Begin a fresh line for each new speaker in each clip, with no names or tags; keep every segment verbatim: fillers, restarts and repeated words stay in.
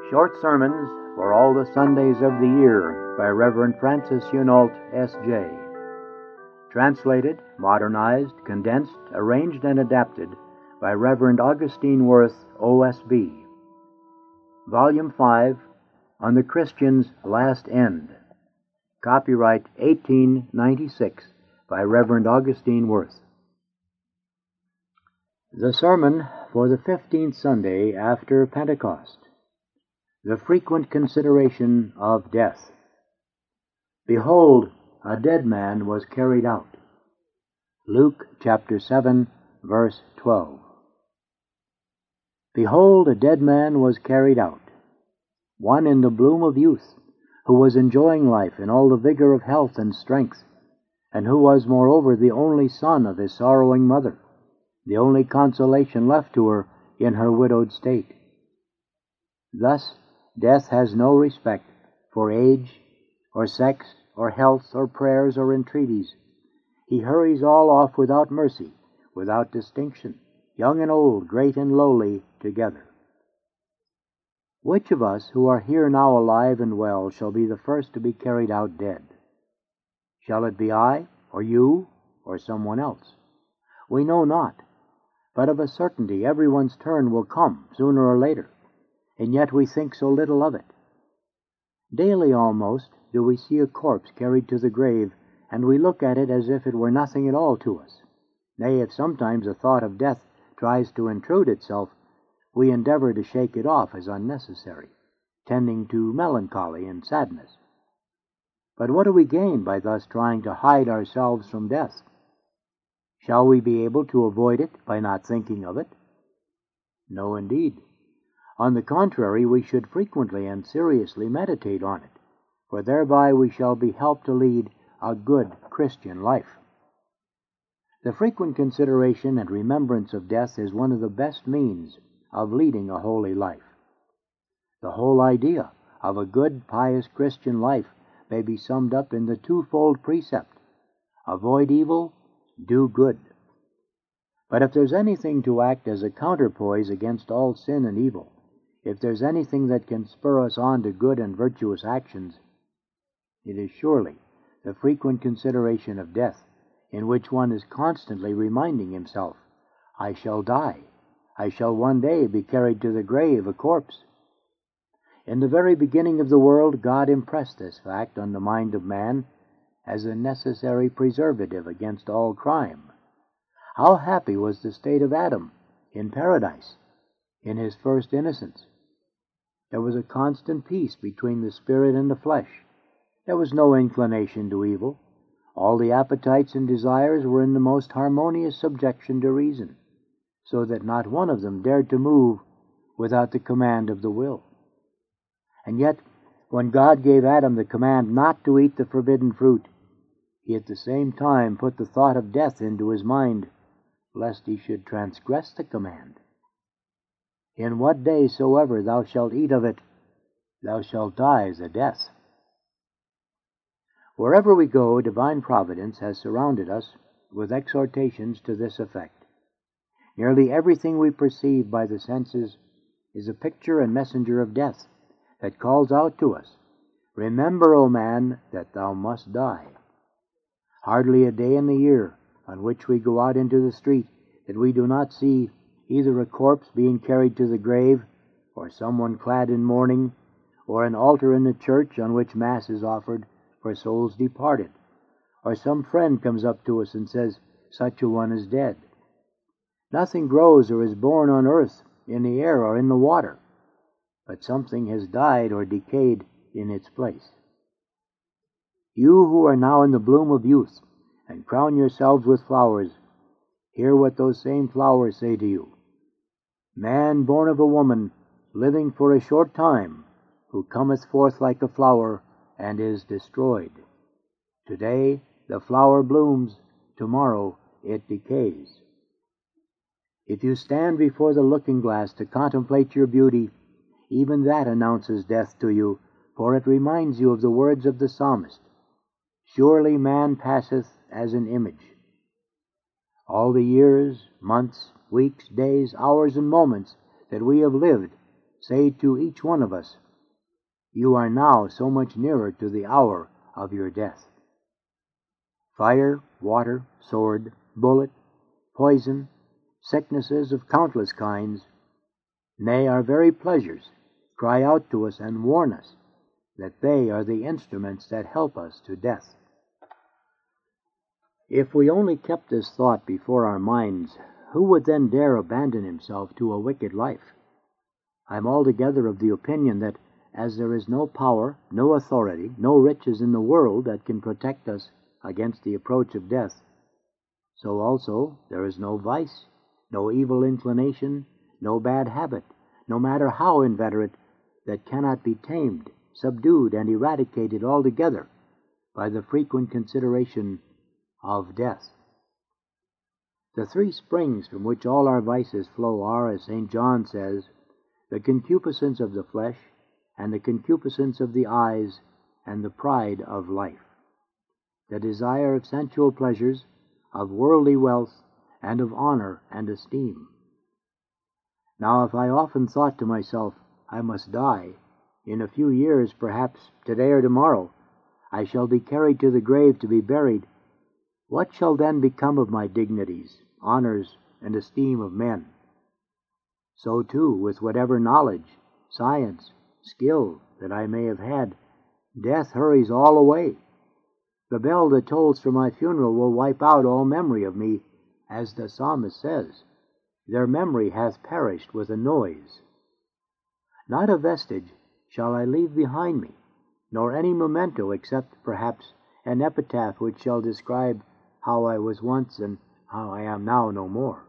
Short Sermons for All the Sundays of the Year by Reverend Francis Hunault, S J Translated, modernized, condensed, arranged, and adapted by Reverend Augustine Worth, O S B. Volume five, On the Christian's Last End. Copyright eighteen ninety-six by Reverend Augustine Worth. The Sermon for the fifteenth Sunday after Pentecost. The frequent consideration of death. Behold, a dead man was carried out. Luke chapter seven, verse twelve. Behold, a dead man was carried out, one in the bloom of youth, who was enjoying life in all the vigor of health and strength, and who was moreover the only son of his sorrowing mother, the only consolation left to her in her widowed state. Thus, death has no respect for age, or sex, or health, or prayers, or entreaties. He hurries all off without mercy, without distinction, young and old, great and lowly, together. Which of us who are here now alive and well shall be the first to be carried out dead? Shall it be I, or you, or someone else? We know not, but of a certainty everyone's turn will come, sooner or later. And yet we think so little of it. Daily almost do we see a corpse carried to the grave, and we look at it as if it were nothing at all to us. Nay, if sometimes a thought of death tries to intrude itself, we endeavor to shake it off as unnecessary, tending to melancholy and sadness. But what do we gain by thus trying to hide ourselves from death? Shall we be able to avoid it by not thinking of it? No, indeed. On the contrary, we should frequently and seriously meditate on it, for thereby we shall be helped to lead a good Christian life. The frequent consideration and remembrance of death is one of the best means of leading a holy life. The whole idea of a good, pious Christian life may be summed up in the twofold precept: avoid evil, do good. But if there's anything to act as a counterpoise against all sin and evil, if there's anything that can spur us on to good and virtuous actions, it is surely the frequent consideration of death, in which one is constantly reminding himself, I shall die, I shall one day be carried to the grave a corpse. In the very beginning of the world, God impressed this fact on the mind of man as a necessary preservative against all crime. How happy was the state of Adam in paradise, in his first innocence! There was a constant peace between the spirit and the flesh. There was no inclination to evil. All the appetites and desires were in the most harmonious subjection to reason, so that not one of them dared to move without the command of the will. And yet, when God gave Adam the command not to eat the forbidden fruit, he at the same time put the thought of death into his mind, lest he should transgress the command. In what day soever thou shalt eat of it, thou shalt die the death. Wherever we go, divine providence has surrounded us with exhortations to this effect. Nearly everything we perceive by the senses is a picture and messenger of death that calls out to us, Remember, O man, that thou must die. Hardly a day in the year on which we go out into the street that we do not see either a corpse being carried to the grave, or someone clad in mourning, or an altar in the church on which Mass is offered for souls departed, or some friend comes up to us and says, such a one is dead. Nothing grows or is born on earth, in the air, or in the water, but something has died or decayed in its place. You who are now in the bloom of youth, and crown yourselves with flowers, hear what those same flowers say to you. Man born of a woman, living for a short time, who cometh forth like a flower, and is destroyed. Today the flower blooms, tomorrow it decays. If you stand before the looking-glass to contemplate your beauty, even that announces death to you, for it reminds you of the words of the psalmist, Surely man passeth as an image. All the years, months, weeks, days, hours, and moments that we have lived say to each one of us, "You are now so much nearer to the hour of your death." Fire, water, sword, bullet, poison, sicknesses of countless kinds, nay, our very pleasures, cry out to us and warn us that they are the instruments that help us to death. If we only kept this thought before our minds, who would then dare abandon himself to a wicked life? I am altogether of the opinion that as there is no power, no authority, no riches in the world that can protect us against the approach of death, so also there is no vice, no evil inclination, no bad habit, no matter how inveterate, that cannot be tamed, subdued, and eradicated altogether by the frequent consideration of death. The three springs from which all our vices flow are, as Saint John says, the concupiscence of the flesh, and the concupiscence of the eyes, and the pride of life, the desire of sensual pleasures, of worldly wealth, and of honor and esteem. Now, if I often thought to myself, I must die, in a few years, perhaps today or tomorrow, I shall be carried to the grave to be buried, what shall then become of my dignities, honors, and esteem of men? So, too, with whatever knowledge, science, skill that I may have had, death hurries all away. The bell that tolls for my funeral will wipe out all memory of me, as the psalmist says, "Their memory hath perished with a noise." Not a vestige shall I leave behind me, nor any memento except, perhaps, an epitaph which shall describe how I was once and how I am now no more.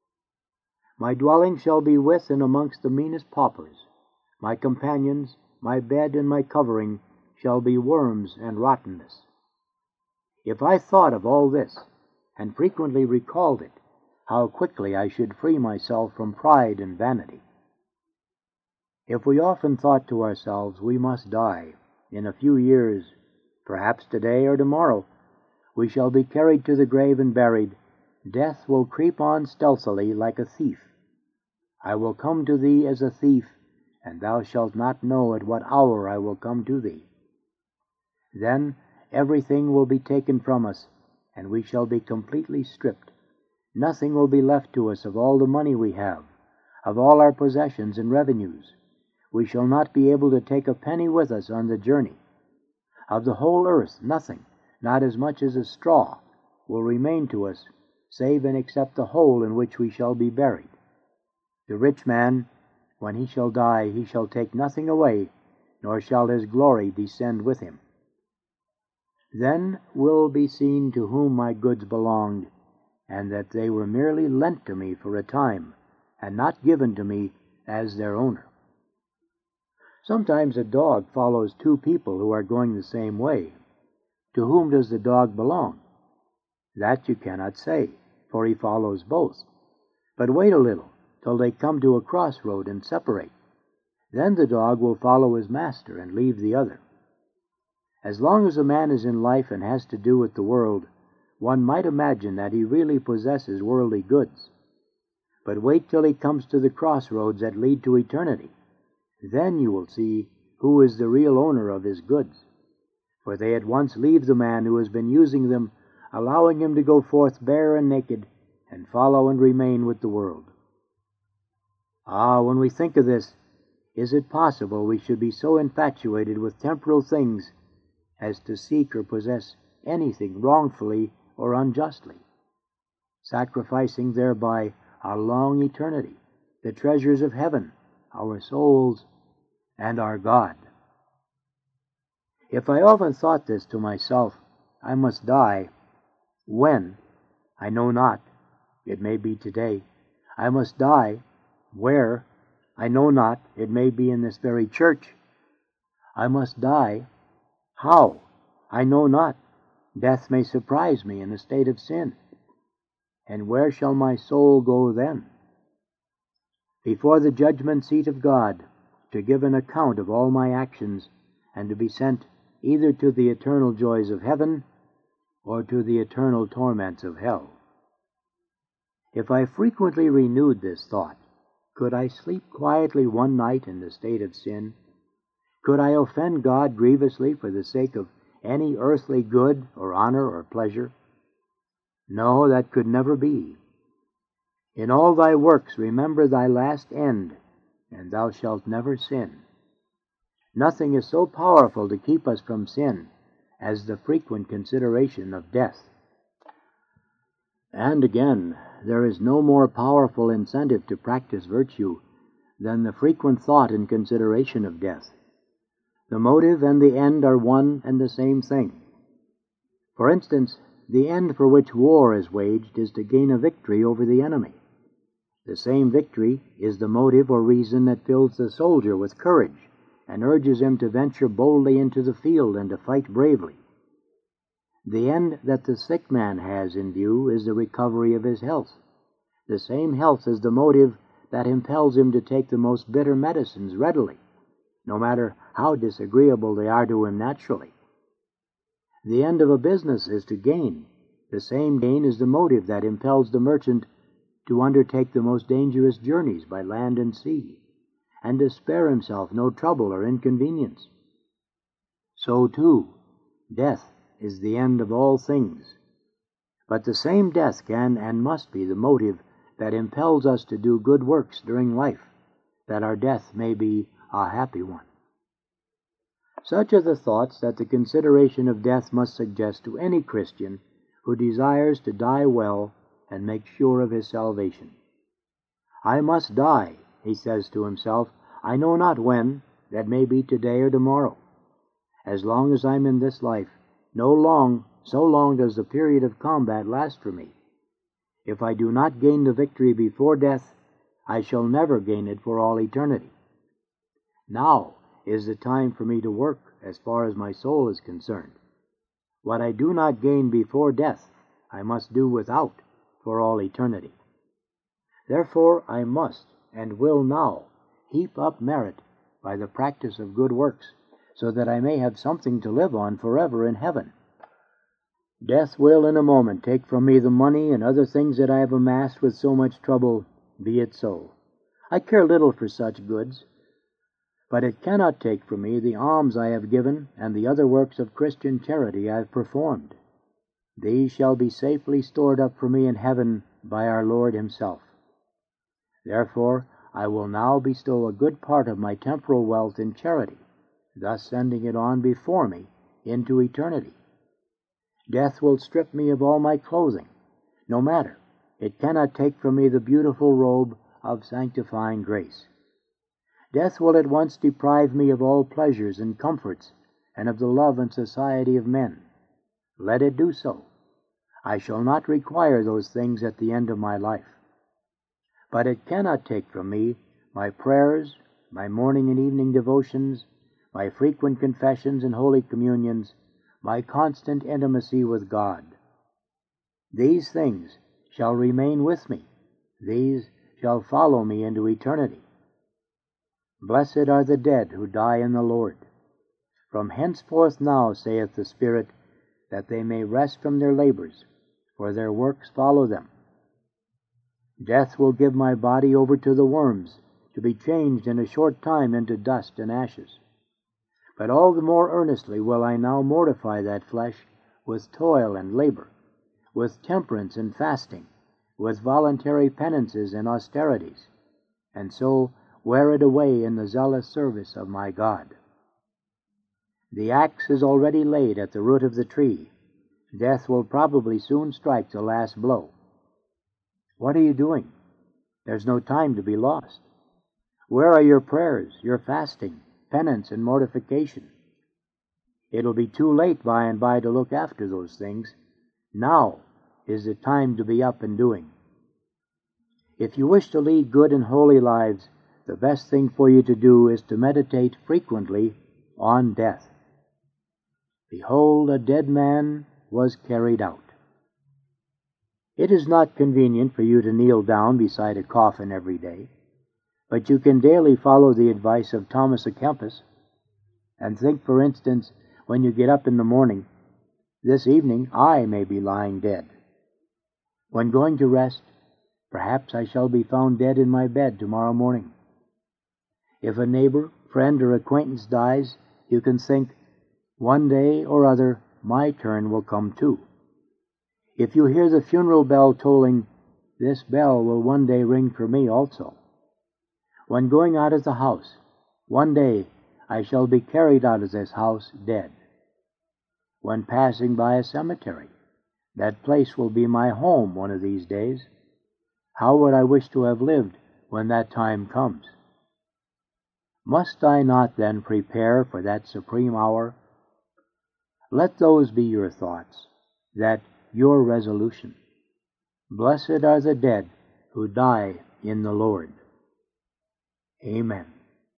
My dwelling shall be with and amongst the meanest paupers. My companions, my bed, and my covering shall be worms and rottenness. If I thought of all this, and frequently recalled it, how quickly I should free myself from pride and vanity. If we often thought to ourselves, we must die, in a few years, perhaps today or tomorrow, we shall be carried to the grave and buried, death will creep on stealthily like a thief. I will come to thee as a thief, and thou shalt not know at what hour I will come to thee. Then everything will be taken from us, and we shall be completely stripped. Nothing will be left to us of all the money we have, of all our possessions and revenues. We shall not be able to take a penny with us on the journey. Of the whole earth, nothing, not as much as a straw, will remain to us, save and except the hole in which we shall be buried. The rich man, when he shall die, he shall take nothing away, nor shall his glory descend with him. Then will be seen to whom my goods belonged, and that they were merely lent to me for a time, and not given to me as their owner. Sometimes a dog follows two people who are going the same way. To whom does the dog belong? That you cannot say, for he follows both. But wait a little, till they come to a crossroad and separate. Then the dog will follow his master and leave the other. As long as a man is in life and has to do with the world, one might imagine that he really possesses worldly goods. But wait till he comes to the crossroads that lead to eternity. Then you will see who is the real owner of his goods. For they at once leave the man who has been using them, allowing him to go forth bare and naked, and follow and remain with the world. Ah, when we think of this, is it possible we should be so infatuated with temporal things as to seek or possess anything wrongfully or unjustly, sacrificing thereby our long eternity, the treasures of heaven, our souls, and our God? If I often thought this to myself, I must die. When? I know not. It may be today. I must die. Where? I know not. It may be in this very church. I must die. How? I know not. Death may surprise me in a state of sin. And where shall my soul go then? Before the judgment seat of God, to give an account of all my actions, and to be sent either to the eternal joys of heaven or to the eternal torments of hell. If I frequently renewed this thought, Could I sleep quietly one night in the state of sin? Could I offend God grievously for the sake of any earthly good or honor or pleasure? No, that could never be. In all thy works remember thy last end, and thou shalt never sin. Nothing is so powerful to keep us from sin as the frequent consideration of death. And again, there is no more powerful incentive to practice virtue than the frequent thought and consideration of death. The motive and the end are one and the same thing. For instance, the end for which war is waged is to gain a victory over the enemy. The same victory is the motive or reason that fills the soldier with courage and urges him to venture boldly into the field and to fight bravely. The end that the sick man has in view is the recovery of his health. The same health is the motive that impels him to take the most bitter medicines readily, no matter how disagreeable they are to him naturally. The end of a business is to gain. The same gain is the motive that impels the merchant to undertake the most dangerous journeys by land and sea, and to spare himself no trouble or inconvenience. So, too, death is the end of all things. But the same death can and must be the motive that impels us to do good works during life, that our death may be a happy one. Such are the thoughts that the consideration of death must suggest to any Christian who desires to die well and make sure of his salvation. I must die, he says to himself. I know not when, that may be today or tomorrow. As long as I'm in this life, no long, so long does the period of combat last for me. If I do not gain the victory before death, I shall never gain it for all eternity. Now is the time for me to work as far as my soul is concerned. What I do not gain before death, I must do without for all eternity. Therefore I must and will now heap up merit by the practice of good works, so that I may have something to live on forever in heaven. Death will in a moment take from me the money and other things that I have amassed with so much trouble. Be it so. I care little for such goods. But it cannot take from me the alms I have given and the other works of Christian charity I have performed. These shall be safely stored up for me in heaven by our Lord himself. Therefore I will now bestow a good part of my temporal wealth in charity, thus sending it on before me into eternity. Death will strip me of all my clothing. No matter, it cannot take from me the beautiful robe of sanctifying grace. Death will at once deprive me of all pleasures and comforts, and of the love and society of men. Let it do so. I shall not require those things at the end of my life. But it cannot take from me my prayers, my morning and evening devotions, my frequent confessions and holy communions, my constant intimacy with God. These things shall remain with me. These shall follow me into eternity. Blessed are the dead who die in the Lord. From henceforth now, saith the Spirit, that they may rest from their labors, for their works follow them. Death will give my body over to the worms, to be changed in a short time into dust and ashes. But all the more earnestly will I now mortify that flesh with toil and labor, with temperance and fasting, with voluntary penances and austerities, and so wear it away in the zealous service of my God. The axe is already laid at the root of the tree. Death will probably soon strike the last blow. What are you doing? There's no time to be lost. Where are your prayers, your fasting, penance, and mortification? It'll be too late by and by to look after those things. Now is the time to be up and doing. If you wish to lead good and holy lives, the best thing for you to do is to meditate frequently on death. Behold, a dead man was carried out. It is not convenient for you to kneel down beside a coffin every day, but you can daily follow the advice of Thomas à Kempis, and think, for instance, when you get up in the morning, this evening I may be lying dead. When going to rest, Perhaps I shall be found dead in my bed tomorrow morning. If a neighbor, friend, or acquaintance dies, you can think, one day or other my turn will come too. If you hear the funeral bell tolling, this bell will one day ring for me also. When going out of the house, one day I shall be carried out of this house dead. When passing by a cemetery, that place will be my home one of these days. How would I wish to have lived when that time comes? Must I not then prepare for that supreme hour? Let those be your thoughts, that your resolution. Blessed are the dead who die in the Lord. Amen.